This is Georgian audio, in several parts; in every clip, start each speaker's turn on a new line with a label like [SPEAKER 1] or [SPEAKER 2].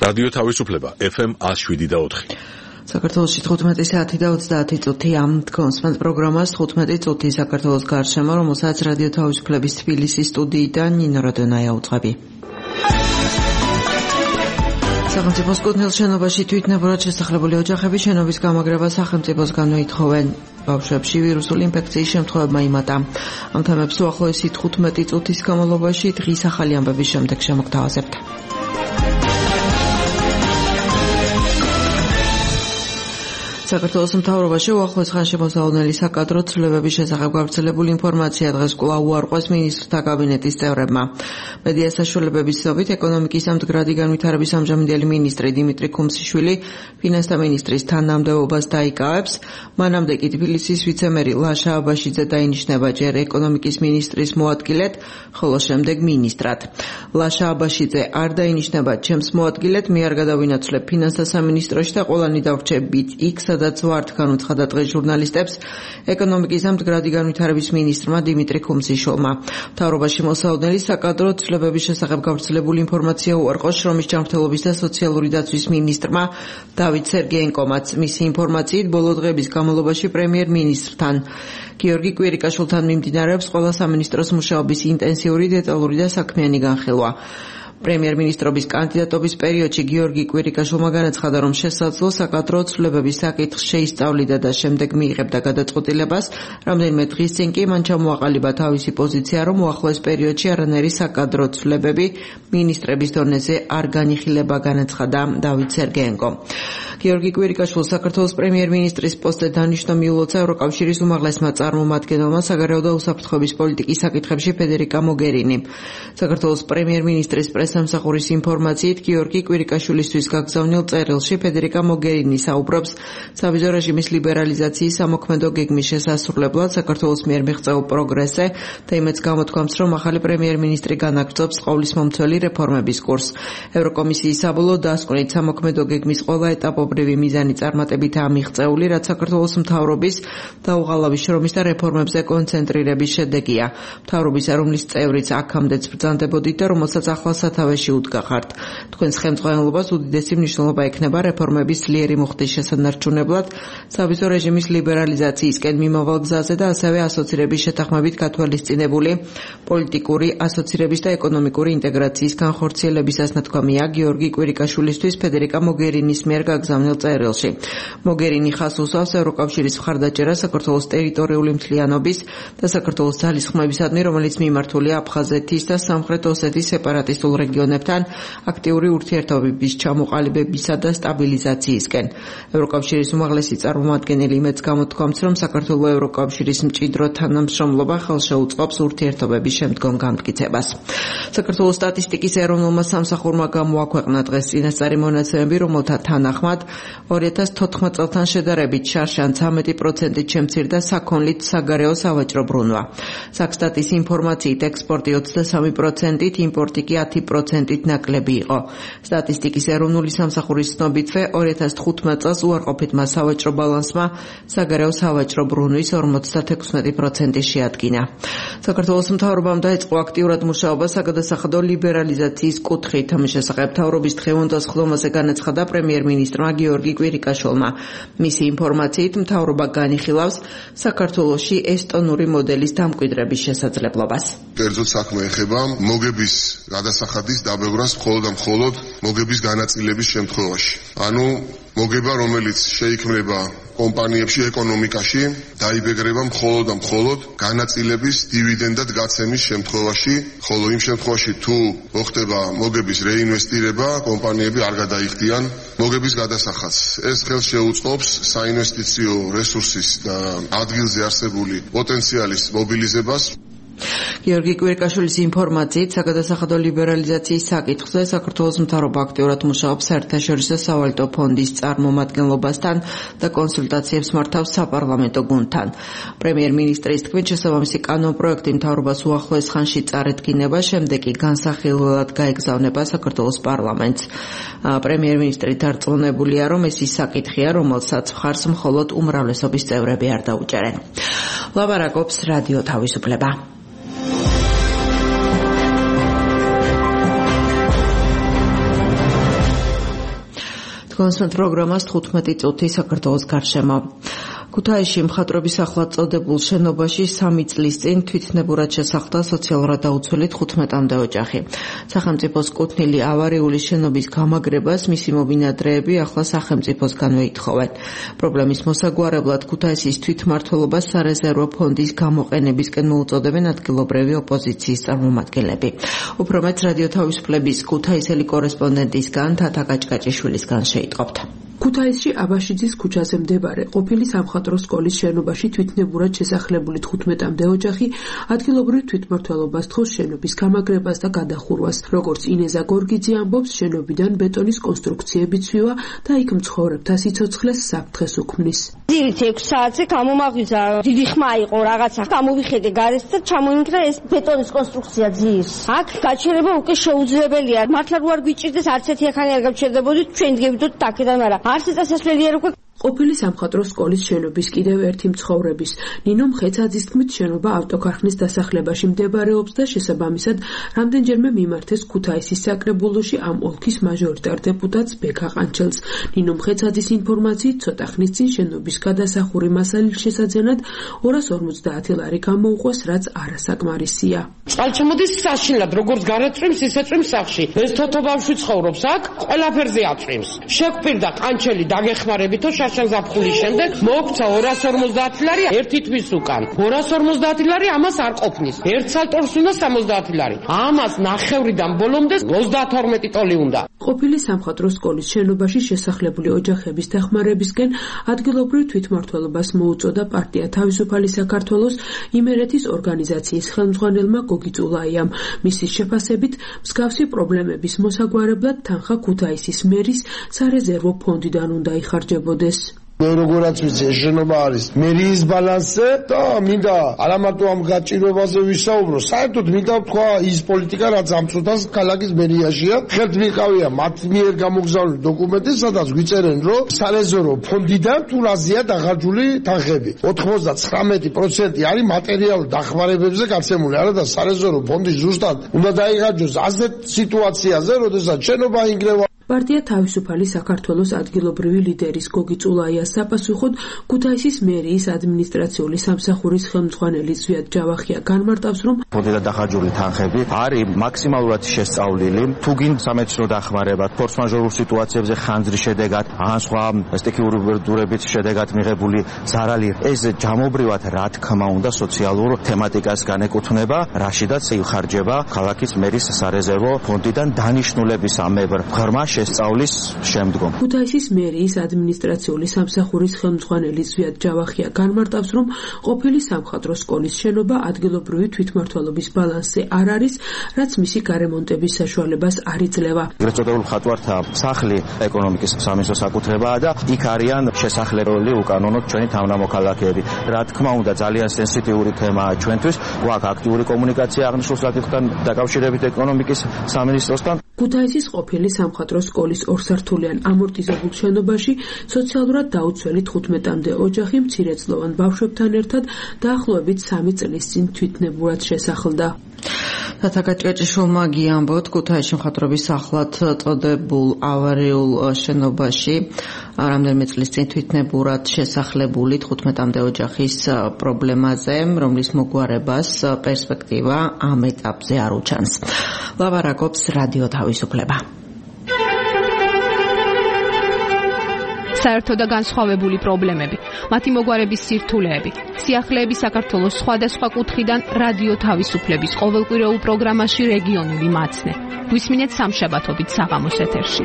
[SPEAKER 1] რადიო თავისუფლება FM 107.4.
[SPEAKER 2] საქართველოში 15 საათი და 30 წუთი ამ კონსპენს პროგრამას 15 წუთი საქართველოს გარშემო, რომელსაც რადიო თავისუფლების თბილისის სტუდიიდან ნინო როდონაია უძღვები. სახელმწიფოს კუთვნილ შენობაში თვითნებურად შესახლებული ოჯახები შენობის გამაგრებას სახელმწიფოსგანვე ითხოვენ. ბავშვებში ვირუსული ინფექციის შემთხვევებმა იმატა. ამ თემებს უახლოესი 15 წუთის განმავლობაში დღის ახალი ამბების შემდეგ შემოგთავაზებთ. საქართველოს მთავრობაში უახლოეს ხანში მოსალოდნელი საკადრო ცვლილებების შესახებ გავრცელებული ინფორმაცია დღეს კვლავ უარყვეს მინისტრთა კაბინეტის წევრებმა. მედია საშუალებების ცნობით, ეკონომიკის ამდგრადი განვითარების ამჟამინდელი მინისტრი დიმიტრი ქუმსიშვილი ფინანსთა მინისტრის თანამდებობას დაიკავებს. მანამდე კი თბილისის ვიცემერი ლაშა აბაშიძე დაინიშნება ჯერ ეკონომიკის მინისტრის მოადგილედ, ხოლო შემდეგ მინისტრად. ლაშა აბაშიძე არ დაინიშნება ჩემს მოადგილედ, მე არ გადავინაცვლებ ფინანსთა სამინისტროში და ყველანი დავრჩებით იქ, სადაც ვართ, განუცხადა დღეს ჟურნალისტებს ეკონომიკის ამდგრადი განვითარების მინისტრმა დიმიტრი ქუმსიშვილმა. მთავრობაში მოსალოდნელი საკადრო ცვლილებების შესახებ გავრცელებული ინფორმაცია უარყოს შრომის ჯანმრთელობის და სოციალური დაცვის მინისტრმა დავით სერგეენკომაც. მისი ინფორმაციით, ბოლო დღეების განმავლობაში პრემიერ-მინისტრთან გიორგი კვირიკაშვილთან მიმდინარეობს ყველა სამინისტროს მუშაობის ინტენსიური, დეტალური და საქმიანი განხილვა. პრემიერ-მინისტრობის კანდიდატობის პერიოდში გიორგი კვირიკაშვილმა განაცხადა, რომ შესაძლო საკადრო ცვლილებების საკითხს შეისწავლიდა და შემდეგ მიიღებდა გადაწყვეტილებას. რამდენიმე დღის წინ კი მან ჩამოაყალიბა თავისი პოზიცია, რომ უახლოეს პერიოდში არანაირი საკადრო ცვლილებები მინისტრების დონეზე არ განიხილება, განაცხადა დავით სერგეენკომ. გიორგი კვირიკაშვილს საქართველოს პრემიერ-მინისტრის პოსტზე დანიშნვა მიულოცა ევროკავშირის უმაღლესმა წარმომადგენელმა საგარეო და უსაფრთხოების პოლიტიკის საკითხებში ფედერიკა მოგერინი. საქართველოს პრემიერ-მინისტრის პრესამსახურის ინფორმაციით, გიორგი კვირიკაშვილისთვის გაგზავნილ წერილში ფედერიკა მოგერინი საუბრობს სავიზო რეჟიმის ლიბერალიზაციის სამოქმედო გეგმის შესასრულებლად საქართველოს მიერ მიღწეულ პროგრესზე და იმედს გამოთქვამს, რომ ახალი პრემიერ-მინისტრი განაგრძობს ყოვლისმომცველი რეფორმების კურსს. ევროკომისიის საბოლოო დასკვნით სამოქმედო გეგმის ყველა ეტაპობრივი მიზანი წარმატებითაა მიღწეული, რაც საქართველოს მთავრობის დაუღალავი შრომის და რეფორმებზე კონცენტრირების შედეგია. მთავრობისა, რომლის წევრიც აქამდეც ბრძანდებოდით და რომელსაც ახლა სათავეში უდგახართ. თქვენს ხელმძღვანელობას უდიდესი მნიშვნელობა ექნება რეფორმების ძლიერი მუხტის შესანარჩუნებლად, სავიზო რეჟიმის ლიბერალიზაციისკენ მიმავალ გზაზე და ასევე ასოცირების შეთანხმებით გათვალისწინებული პოლიტიკური ასოცირების და ეკონომიკური ინტეგრაციის განხორციელებისას ნათქვამია გიორგი კვირიკაშვილისთვის ფედერიკა მოგერინის მიერ გაგზავნილ წერილში. მოგერინი ხაზს უსვავს ევროკავშირის მხარდაჭერას საქართველოს ტერიტორიული მთლიანობის და საქართველოს ძალისხმევისადმი, რომელიც მიმართულია აფხაზეთის და სამხრეთ ოსეთის სეპარატისტულ რეგიონებთან აქტიური ურთიერთობების ჩამოყალიბებისა და სტაბილიზაციისკენ. ევროკავშირის უმაღლესი წარმომადგენელი იმედს გამოთქვამს, რომ საქართველოს ევროკავშირის მჭიდრო თანამშრომლობა ხელშეუწყობს ურთიერთობების შემდგომ გამტკიცებას. საქართველოს სტატისტიკის ეროვნულმა სამსახურმა გამოაქვეყნა დღეს წინასწარი მონაცემები, რომელთა თანახმად 2014 წელთან შედარებით შარშან 13%-ით შემცირდა საქონლით საგარეო სავაჭრო ბრუნვა. საქსტატის ინფორმაციით ექსპორტი 23%-ით, იმპორტი კი 10%-ით ნაკლები იყო. სტატისტიკის ეროვნული სამსახურის ცნობითვე 2015 წელს უარყოფითმა სავაჭრო ბალანსმა საგარეო სავაჭრო ბრუნვის 56% შეადგინა. საქართველოს მთავრობამ დაიწყო აქტიურად მუშაობა საგადასახადო ლიბერალიზაციის კუთხით. ამის შესახებ მთავრობის დღევანდელ სხდომაზე განაცხადა პრემიერ-მინისტრმა გიორგი კვირიკაშვილმა. მისი ინფორმაციით, მთავრობა განიხილავს საქართველოში ესტონური მოდელის დამკვიდრების შესაძლებლობას.
[SPEAKER 3] კერძოდ საქმე ეხება მოგების გადასახადის დაბევრას მხოლოდ მოგების განაწილების შემთხვევაში. ანუ მოგება, რომელიც შეიქმნება კომპანიებში, ეკონომიკაში, დაიბეგრება მხოლოდ განაწილების დივიდენდად გაცემის შემთხვევაში, ხოლო იმ შემთხვევაში თუ მოხდება მოგების რეინვესტირება, კომპანიები არ გადაიხდიან მოგების გადასახადს. ეს ხელს შეუწყობს საინვესტიციო რესურსის და ადგილზე არსებული პოტენციალის მობილიზებას.
[SPEAKER 2] გიორგი კვირიკაშვილის ინფორმაციით, საგადასახადო ლიბერალიზაციის საკითხზე საქართველოს მთავრობა აქტიურად მუშაობს საერთაშორისო სავალუტო ფონდის წარმომადგენლობასთან და კონსულტაციებს მართავს საპარლამენტო გუნდთან. პრემიერ-მინისტრის თქმით, შესაბამისი კანონპროექტი მთავრობას უახლოეს ხანში წარედგინება, შემდეგ კი განსახილველად გაეგზავნება საქართველოს პარლამენტს. პრემიერ-მინისტრი დარწმუნებულია, რომ ეს ის საკითხია, რომელსაც მხარს მხოლოდ უმრავლესობის წევრები არ დაუჭერენ. ლაბარაკობს რადიო თავისუფლება. თქვენს პროგრამას 15 წუთი საქართველოს გარშემო. ქუთაისში მხატვრობის ახლად წოდებულ შენობაში 3 წლის წინ თვითნებურად შესახდა სოციალურად დაუცველი 15-მდე ოჯახი. სახელმწიფოს კუთვნილი ავარიული შენობის გამაგრებას მისი მობინადრეები ახლა სახელმწიფოსგანვე ითხოვენ. პრობლემის მოსაგვარებლად ქუთაისის თვითმმართველობას სარეზერვო ფონდის გამოყენებისკენ მოუწოდებენ ადგილობრივი ოპოზიციის წარმომადგენლები. უფრო მეტ რადიო თავისუფლების ქუთაისელი კორესპონდენტისგან თათა კაჭკაჭიშვილისგან შეიტყობთ.
[SPEAKER 4] ქუთაისში აბაშიძის ქუჩაზე მდებარე ყოფილი სამხატვრო სკოლის შენობაში თვითნებურად შესახლებული 15-მდე ოჯახი ადგილობრივ თვითმმართველობას თხოვს შენობის გამაგრებას და გადახურვას. როგორც ინეზა გორგიძე ამბობს, შენობიდან ბეტონის კონსტრუქციები ცვივა და იქ მცხოვრებთა სიცოცხლეს საფრთხეს უქმნის.
[SPEAKER 5] 6 საათზე გამომაღვიძა, დიდი ხმა იყო რაღაცა. გამოვიხედე გარეთ და ჩამოინგრა ეს ბეტონის კონსტრუქცია ძირს. აქ გაჩერება უკვე შეუძლებელია. მართლა რო არ გვიჭირდეს არც ერთი ახალი არ გავჩერდებოდით, ჩვენ დგებოდით აქედან, მაგრამ არც წასასვლელი არ უკვე.
[SPEAKER 4] ყოფილი სამხატვრო სკოლის შენობის კიდევ ერთი მცხოვრების ნინო მხეცაძის თქმით, შენობა ავტოქარხნის დასახლებაში მდებარეობს და შესაბამისად რამდენჯერმე მიმართეს ქუთაისის საკრებულოში ამ ოლქის მაჟორიტარ დეპუტატს ბექა ყანჩელს. ნინო მხეცაძის ინფორმაციით, ცოტა ხნის წინ შენობის გადასახური მასალის შესაძენად 250 ლარი გამოუყვეს, რაც არასაკმარისია.
[SPEAKER 6] წყალჩამოდის საშინლად, როგორც გარეთწვიმს, ისე წვიმს სახში. ეს თოთობავში ცხოვრობს აქ, ყველაფერზე აწვიმს. შეგვპირდა ყანჩელი დაგეხმარებითო შარშან ზაფხულის შემდეგ მოგვცა 250 ლარი ერთი თვის უკან. 250 ლარი ამას არ ყოფნის. ერთ სალტორს უნდა 70 ლარი. ამას ნახევრიდან ბოლომდე 32 ტოლი უნდა.
[SPEAKER 4] ყოფილი სამხატვრო სკოლის შენობაში შესახლებული ოჯახების დახმარებისკენ ადგილობრივ თვითმმართველობას მოუწოდა პარტია თავისუფალი საქართველოს იმერეთის ორგანიზაციის ხელმძღვანელმა გოგი წულაიამ. მისის შეფასებით, მსგავსი პრობლემების მოსაგვარებლად თანხა ქუთაისის მერის სარეზერვო ფონდიდან უნდა იხარჯებოდეს.
[SPEAKER 7] როგორაც ვიცი, შენობა არის მერიის ბალანსზე და მინდა არა მარტო ამ გაჭირვებაზე ვისაუბრო, საერთოდ მინდა თქვა ის პოლიტიკა, რაც ამ წუთას ქალაქის მერიაშია. ხელთ მიყავია მათ მიერ გამოგზავნილი დოკუმენტი, სადაც გვიწერენ, რომ სარეზერვო ფონდიდან თუ რაზეა დახარჯული თანხები. 99% არის მატერიალურ დახმარებებზე გაცემული, არა და სარეზერვო ფონდი ზუსტად უნდა დაიხარჯოს ასეთ სიტუაციაზე, როდესაც შენობა ინგრევა.
[SPEAKER 4] პარტია თავისუფალი საქართველოს ადგილობრივი ლიდერის გოგი წულაიას საპასუხოდ ქუთაისის მერიის ადმინისტრაციული სამსახურის ხელმძღვანელი ზვიად ჯავახია განმარტავს, რომ
[SPEAKER 8] ფონდიდან დახარჯული თანხები არის მაქსიმალურად შესწავლილი. თუ გინდა სამედიცინო დახმარება, ფორს-მაჟორულ სიტუაციებზე ხანძრის შედეგად, ან სხვა სტიქიური უბედურებით შედეგად მიღებული ზარალი, ეს ჯამობრივად რა თქმა უნდა სოციალურ თემატიკას განეკუთვნება, რაშიდაც იხარჯება ქალაქის მერის სარეზერვო ფონდიდან დანიშნულების ამებრ ღრმა შესწავლის შემდგომ.
[SPEAKER 4] ქუთაისის მერიის ადმინისტრაციული სამსახურის ხელმძღვანელი ზვიად ჯავახია განმარტავს, რომ ყოფილი სამხატვრო სკოლის შენობა ადგილობრივი თვითმმართველობის ბალანსზე არ არის, რაც მისი გარემონტების საშუალებას არ იძლევა.
[SPEAKER 8] ეგრეთ წოდებული მხატვართა სახლი ეკონომიკის სამინისტროს საკუთრებაა და იქ არიან შესახლებული უკანონოდ ჩვენი თანამოქალაქეები. რა თქმა უნდა, ძალიან სენსიტიური თემაა ჩვენთვის. გვაქვს აქტიური კომუნიკაცია აღნიშნულ საკითხთან დაკავშირებით ეკონომიკის სამინისტროსთან.
[SPEAKER 4] ქუთაისის ყოფილი სამხატვრო სკოლის ორსართულიან ამორტიზებულ შენობაში სოციალურად დაუცველი 15-მდე ოჯახი მცირეწლოვან ბავშვებთან ერთად დაახლოებით 3 წლის წინ თვითნებურად შესახლდა.
[SPEAKER 2] თათა კაჭკაჭიშვილმა გიამბოთ, ქუთაისში მხატვრობის ახლად წოდებულ ავარიულ შენობაში რამდენიმე წლის წინ თვითნებურად შესახლებული 15-მდე ოჯახის პრობლემაზე, რომლის მოგვარებას პერსპექტივა ამ ეტაპზე არ უჩანს. ლაბარაკობს რადიო თავისუფლება.
[SPEAKER 9] საერთო და განსხვავებული პრობლემები, მათი მოგვარების სირთულეები, სიახლეები საქართველოს სხვადასხვა კუთხიდან რადიო თავისუფლების ყოველკვირეულ პროგრამაში რეგიონული მაცნე. გვისმინეთ სამშაბათობით საღამოს ეთერში.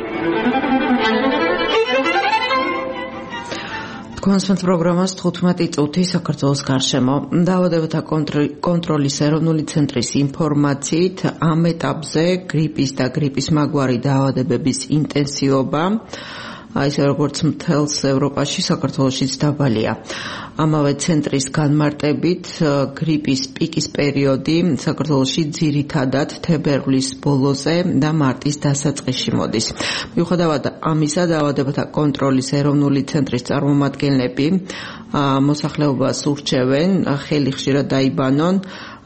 [SPEAKER 2] თქვენს პროგრამას 15 წუთი საქართველოს გარშემო. დაავადებათა კონტროლის ეროვნული ცენტრის ინფორმაციით ამ ეტაპზე გრიპის და გრიპის მაგვარი დაავადებების ინტენსივობა ისე როგორც მთელს ევროპაში, საქართველოშიც დაბალია. ამავე ცენტრის განმარტებით გრიპის პიკის პერიოდი საქართველოში ძირითადად თებერვლის ბოლოზე და მარტის დასაწყისში მოდის. მიუხედავად ამისა, დაავადებათა კონტროლის ეროვნული ცენტრის წარმომადგენლები მოსახლეობას ურჩევენ ხელი ხშირად დაიბანონ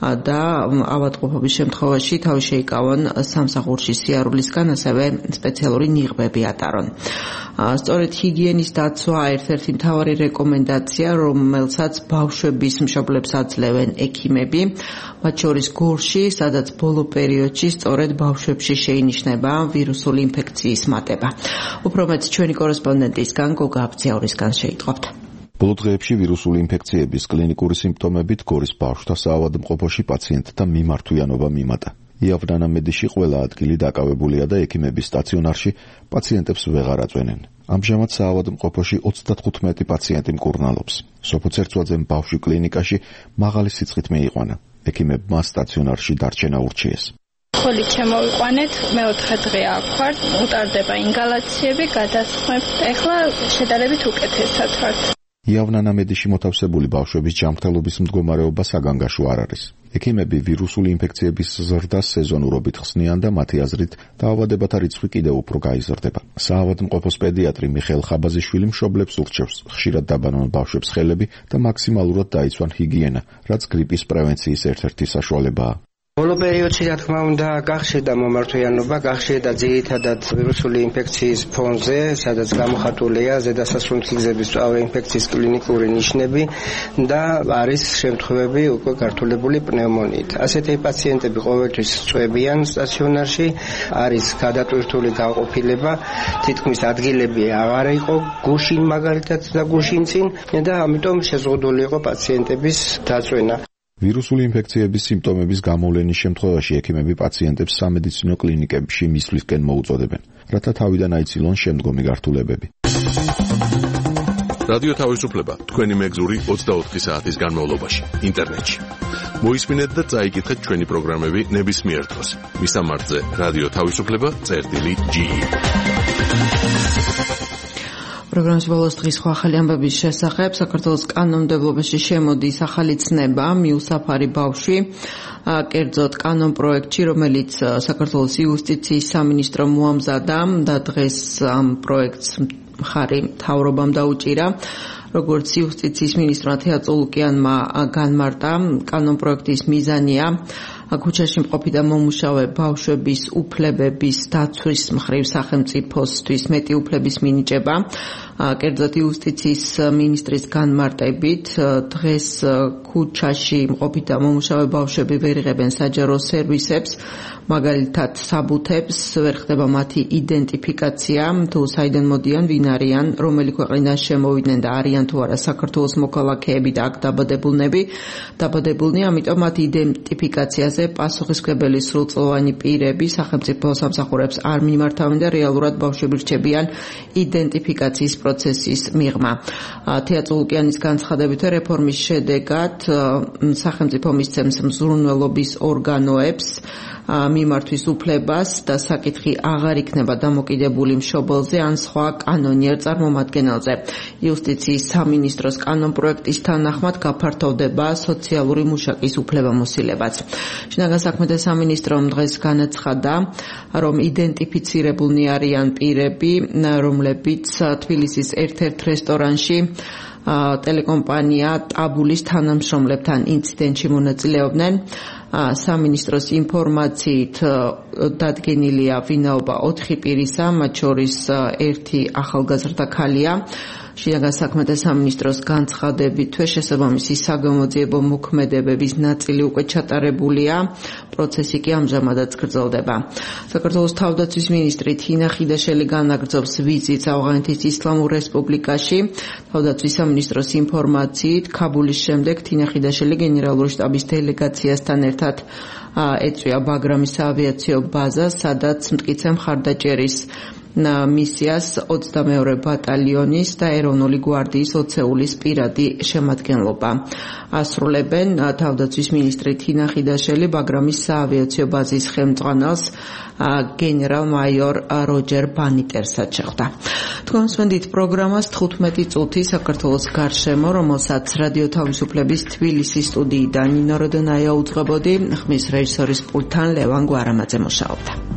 [SPEAKER 2] და ავადმყოფობის შემთხვევაში თავი შეიკავონ სამსახურში სიარულისგან, ასევე სპეციალური ნიღბები ატარონ. სწორედ ჰიგიენის დაცვა ერთ-ერთი მთავარი რეკომენდაცია, რომელსაც ბავშვების მშობლებს აძლევენ ექიმები, მათ შორის გორში, სადაც ბოლო პერიოდში სწორედ ბავშვებში შეინიშნება ვირუსული ინფექციის მატება. უფრო მეტ ჩვენი კორესპონდენტისგან გოგა აბძიაურისგან შეიტყობთ.
[SPEAKER 10] ბოლო დღეებში ვირუსული ინფექციების კლინიკური სიმპტომებით გორის ბავშვთა საავადმყოფოში პაციენტთა მიმართვიანობა მიმატა. იავნანამედიში ყველა ადგილი დაკავებულია და ექიმების სტაციონარში პაციენტებს ვეღარ აწვენენ. ამჟამად საავადმყოფოში 35 პაციენტი მკურნალობს. სოფო ცერცვაძემ ბავშვი კლინიკაში მაღალი სიცხით მიიყვანა. ექიმებმა სტაციონარში დარჩენა ურჩიეს.
[SPEAKER 11] ხოლით შემოვიყვანეთ, მეოთხე დღე აქ ვარ, უტარდება ინგალაციები, გადასხმებ. ეხლა შედარებით უკეთესად ვარ.
[SPEAKER 10] იავნანამედიში მოთავსებული ბავშვების ჯანმრთელობის მდგომარეობა საგანგაშო არ არის. ექიმები ვირუსული ინფექციების ზრდას სეზონურობით ხსნიან და მათი აზრით დაავადებათა რიცხვი კიდევ უფრო გაიზრდება. საავადმყოფოს პედიატრი მიხეილ ხაბაზიშვილი მშობლებს ურჩევს ხშირად დაბანონ ბავშვებს ხელები და მაქსიმალურად დაიცვან ჰიგიენა, რაც გრიპის პრევენციის ერთ-ერთი საშუალებაა.
[SPEAKER 12] ბოლო პერიოდში რა თქმა უნდა გახშირდა მომართვიანობა, გახშირდა ძირითადად ვირუსული ინფექციის ფონზე, სადაც გამოხატულია ზედასასრულმთლიგზების მწვავე ინფექციის კლინიკური ნიშნები და არის შემთხვევები უკვე გართულებული პნევმონიით. ასეთი პაციენტები ყოველთვის წვევიან სტაციონარში, არის გადატვირთული გაყოფილება, თითქმის ადგილები აღარ იყო გუშინ მაგალითად და გუშინ წინ და ამიტომ შეზღუდული იყო პაციენტების დაწვენა.
[SPEAKER 10] ვირუსული ინფექციების სიმპტომების გამოვლენის შემთხვევაში ექიმები პაციენტებს სამედიცინო კლინიკებში მისვლისკენ მოუწოდებენ, რათა თავიდან აიცილონ შემდგომი გართულებები.
[SPEAKER 1] რადიო თავისუფლება თქვენი მეგზური 24 საათის განმავლობაში ინტერნეტში. მოისმინეთ და წაიკითხეთ ჩვენი პროგრამები ნებისმიერ დროს. მისამართზე რადიო თავისუფლება.ge.
[SPEAKER 2] პროგრამის ბოლოს დღის ახალი ამბების შესახებ საქართველოს კანონმდებლობაში შემოდის ახალი ცნება მიუსაფარი ბავშვი. კერძოდ კანონპროექტში, რომელიც საქართველოს იუსტიციის სამინისტრო მოამზადა და დღეს ამ პროექტს მხარი მთავრობამ დაუჭირა. როგორც იუსტიციის მინისტრმა თეატრულუკიანმა განმარტა, კანონპროექტის მიზანია ქუჩაში მყოფი და მომუშავე ბავშვების უფლებების დაცვის მხრივ სახელმწიფოსთვის მეტი უფლების მინიჭება. კერძოდ იუსტიციის მინისტრის განმარტებით, დღეს ქუჩაში მყოფი და მომუშავე ბავშვები ვერ იღებენ საჯარო სერვისებს, მაგალითად საბუთებს, ვერ ხდება მათი იდენტიფიკაცია, თუ საიდან მოდიან, ვინ არიან, რომელი ქვეყნიდან შემოვიდნენ და არიან თუ არა საქართველოს მოქალაქეები და აქ დაბადებულნი, ამიტომ მათი იდენტიფიკაციაზე პასუხისმგებელი სრულწლოვანი პირები სახელმწიფო სამსახურებს არ მიმართავენ და რეალურად ბავშვები რჩებიან იდენტიფიკაციის პროცესის მიღმა. თეატრულუკიანის განცხადებით, რეფორმის შედეგად სახელმწიფო მისცემს მზრუნველობის ორგანოებს მიმართვის უფლებას და საკითხი აღარ იქნება დამოკიდებული მშობელზე ან სხვა კანონიერ წარმომადგენელზე. იუსტიციის სამინისტროს კანონპროექტის თანახმად გაფართოვდება სოციალური მუშაკის უფლებამოსილებაც. შინაგან საქმეთა სამინისტრომ დღეს განაცხადა, რომ იდენტიფიცირებულნი არიან პირები, რომლებიც თბილისის ერთ-ერთ რესტორანში ტელეკომპანია ტაბულის თანამშრომლებთან ინციდენტში მონაწილეობდნენ. სამინისტროს ინფორმაციით დადგენილია ვინაობა 4 პირისა, მათ შორის 1 ახალგაზრდა ქალია. შინაგან საქმეთა სამინისტროს განცხადებით, შესაბამისი საგამოძიებო მოქმედებების ნაწილი უკვე ჩატარებულია, პროცესი კი ამჟამადაც გრძელდება. საქართველოს თავდაცვის მინისტრი თინა ხიდაშელი განაგრძობს ვიზიტს ავღანეთის ისლამურ რესპუბლიკაში. თავდაცვის სამინისტროს ინფორმაციით, ქაბულის შემდეგ თინა ხიდაშელი გენერალური შტაბის დელეგაციასთან ერთად ეწვია ბაგრამის საავიაციო ბაზას, სადაც მტკიცე მხარდაჭერის მისიას 22 ბატალიონის და ეროვნული გვარდიის ოცეულის პირადი შემადგენლობა. ასრულებენ თავდაცვის მინისტრი თინა ხიდაშელი, ბაგრამის საავიაციო ბაზის ხელმძღვანელს გენერალ-მაიორ როჯერ ბანიტერსაც შეხვდა. თქვენ მსმენთ პროგრამას 15 წუთი საქართველოს გარშემო, რომელსაც რადიო თავისუფლების თბილისის სტუდიიდან ნინო როდონაია უძღვებოდი, ხმის რეჟისორის პულტთან ლევან გვარამაძე მუშაობდა.